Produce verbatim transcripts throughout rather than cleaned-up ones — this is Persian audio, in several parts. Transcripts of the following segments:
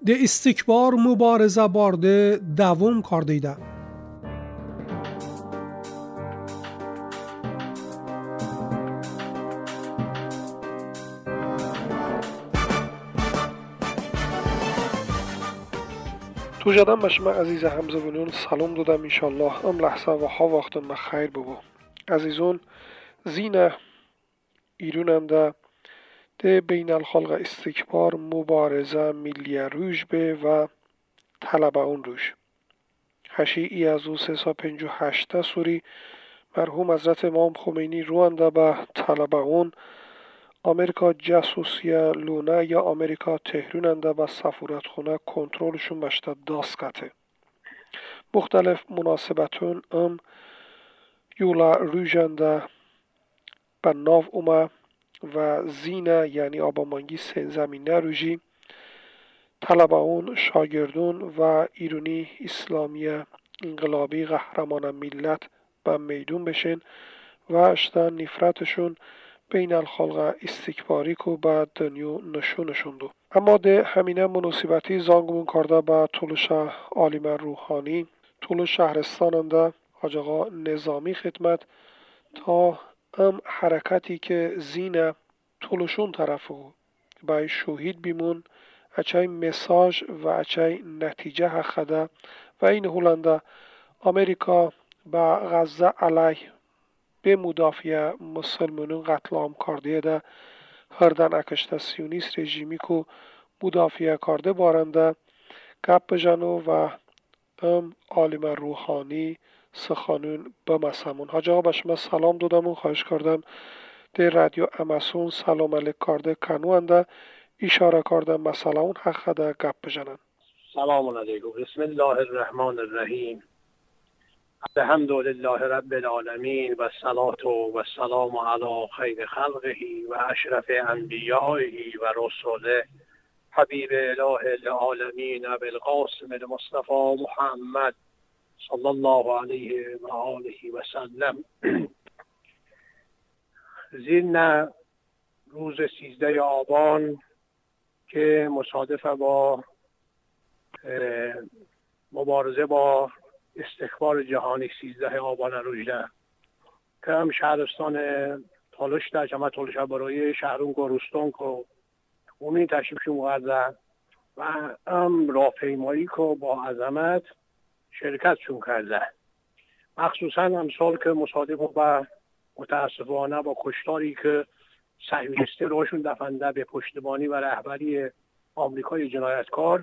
د استکبار مبارزه barda davom kardıydı. تو جدم بشما عزیز همزبانان سلام دادم انشالله ام لحظه و ها وقتم خیر ببو. عزیزان زینه ایروننده ده بین الخلق استکبار مبارزه ملی روش به و طلب اون روش هشی ای از او سه سا پنج و هشته سوری مرحوم حضرت امام خمینی روانده به طلب اون امریکا جاسوسیه لونه یا امریکا تهروننده به سفارت خونه کنترلشون بشته داست کته مختلف مناسبتون ام یولا روژنده به ناو اومه و زینه یعنی آبامانگی سن زمینه روژی طلباون شاگردون و ایرانی اسلامی انقلابی قهرمان ملت به میدون بشین و اشتن نفرتشون بین الخلق استکباری کو به دنیا نشونشون دو اما ده همینه مناسبتی زانگمون کرده به طولش عالم روحانی طول شهرستاننده حاج آقا نظامی خدمت تا ام حرکتی که زینه طولشون طرفو بای شهید بیمون اچای مساج و اچای نتیجه حقده و این هولنده امریکا با غزه علیه به مدافع مسلمانون قتل عام کرده ده هردن اکشت سیونیست رژیمی کو مدافع کرده بارنده گپ بجنو و ام عالم روحانی سخانون بمسمون حاج آقا به شما سلام دادم و خواهش کردم در رادیو اماسون سلام علیک کرده کنوانده اشاره کردم مسئله اون حق ده گپ بجنن. سلام علیکم. بسم الله الرحمن الرحیم. الحمد لله رب العالمین و الصلاة و السلام علی خیر خلقه و اشرف انبیائه و رسوله حبیب اله العالمین ابی القاسم المصطفى محمد صلی الله علیه و آله و سلم. زین روز سیزده آبان که مصادف با مبارزه با استکبار جهانی سیزده آبان روزده که هم شهرستان تالش در جمع تالش برای شهرون گروستان که اونی تشریفشون مقرده و هم راهپیمایی که با عظمت شرکتشون کرده مخصوصا امسال که مصادف با متاسفانه با کشتاری که صهیونیستی روشون دفنده به پشتیبانی و رهبری آمریکای جنایتکار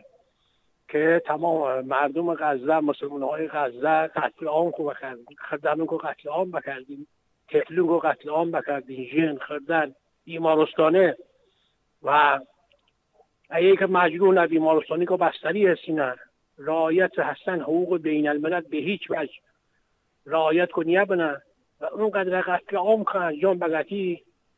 که تمام مردم غزه مسلمان‌های غزه قتل عام کو بکردن خردن کو قتل عام بکردین تفلون کو قتل عام بکردین جن خردن بیمارستانه و اگه که مجروح بیمارستانی کو بستری هستین رعایت هستن حقوق بین الملل به هیچ وجه رعایت کنیه بنا و اونقدر قتل عام که انجام بگتی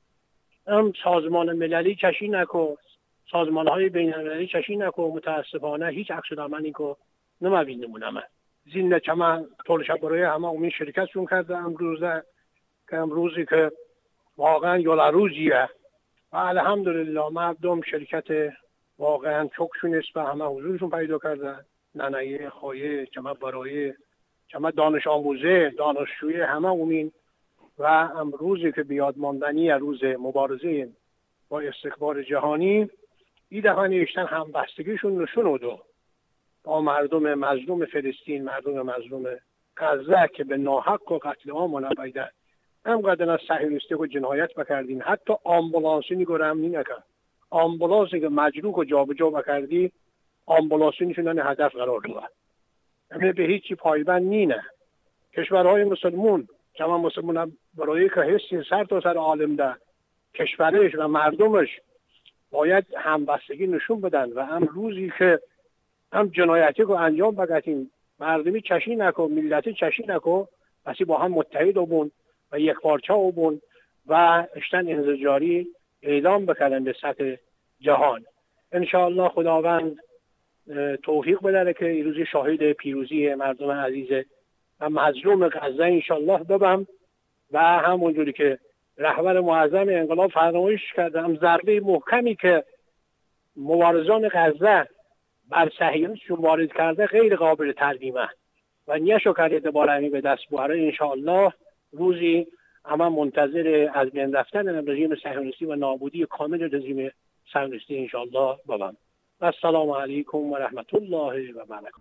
ام سازمان مللی چشی نکو سازمان های بین المللی چشی نکو متاسفانه هیچ عکس العملی کو نمیبینیم. زین چما طول شب برای همه امین شرکتشون کرده امروزه که امروزی که واقعا یولا روزیه و الحمدلله مردم شرکت واقعا چکشون است و همه حضورشون پیدا کرده ننه خواهی چما برای چما دانش آموزه دانشجوی همه امین و امروزی که بیاد ماندنی روز مبارزه با استکبار جهانی این دفعه نوشتن همبستگیشون نشون دو با مردم مظلوم فلسطین مردم مظلوم غزه که به ناحق و قتل عام منبعیده هم قدر از صهیونیستی و جنایت بکردین حتی آمبولانسی نگرم نی نکن آمبولانسی که مجروح و جا به جا بکردی آمبولانسی نشونن هدف قرار دو همه به هیچی پایبند نینه کشورهای مسلمون جمع مسلمان برای که حسی سر تا سر عالم ده کشورش و مردمش باید همبستگی نشون بدن و هم روزی که هم جنایتی رو انجام بگتیم مردمی چشی نکن ملتی چشی نکن بسی با هم متحد بون و یک پارچه بون و اشتن انزجاری اعلام بکنن به سطح جهان. انشاءالله خداوند توفیق بداره که این روزی شاهد پیروزی مردم عزیز و مظلوم غزه انشاءالله ببم و همونجوری که رهبر معظم انقلاب فرمایش کرده هم ضربه محکمی که مبارزان غزه بر صهیونیستشون وارد کرده غیر قابل ترجمه و نیشو کرده بارمی به دست بواره. انشاءالله روزی اما منتظر از بین رفتن رژیم صهیونیستی و نابودی کامل رژیم صهیونیستی انشاءالله بابم. السلام علیکم و رحمت الله و برکاته.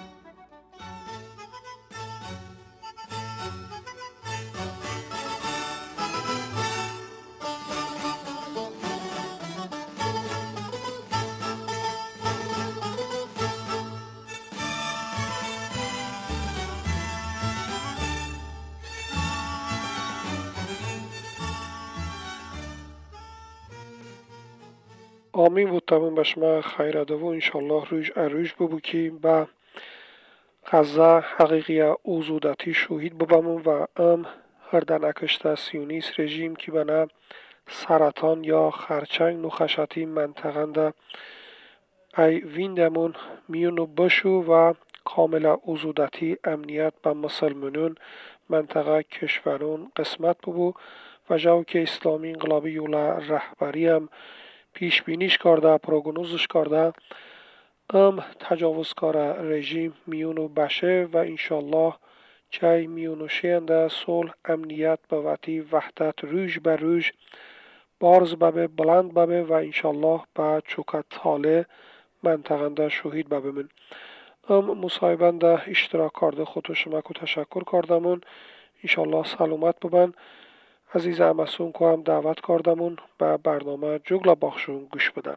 آمین بود تمام بشما خیر دو انشالله روش اروش ببو که با غزه حقیقی اوزودتی شوهید ببامون و ام هر دنکشت سیونیست رژیم که بنا سرطان یا خرچنگ نخشتی منطقه ای ویندمون میونو بشو و کامل اوزودتی امنیت با مسلمانون منطقه کشورون قسمت ببو و جاو که اسلامی انقلابی یولا رهبری هم پیش بینیش کرده پروگنوزش کرده ام تجاوزکار رژیم میونو بشه و انشالله چای میونو شینده صلح امنیت به وقتی وحدت روش به روش بارز ببه بلند ببه و انشالله با چوکت تاله منطقه شهید ببه من ام مصاحبنده اشتراک کرده خودتو شما کو تشکر کردمون انشالله سلامت ببن عزیز امسون کو هم دعوت کردمون به برنامه جگلا باخشون گوش بدن.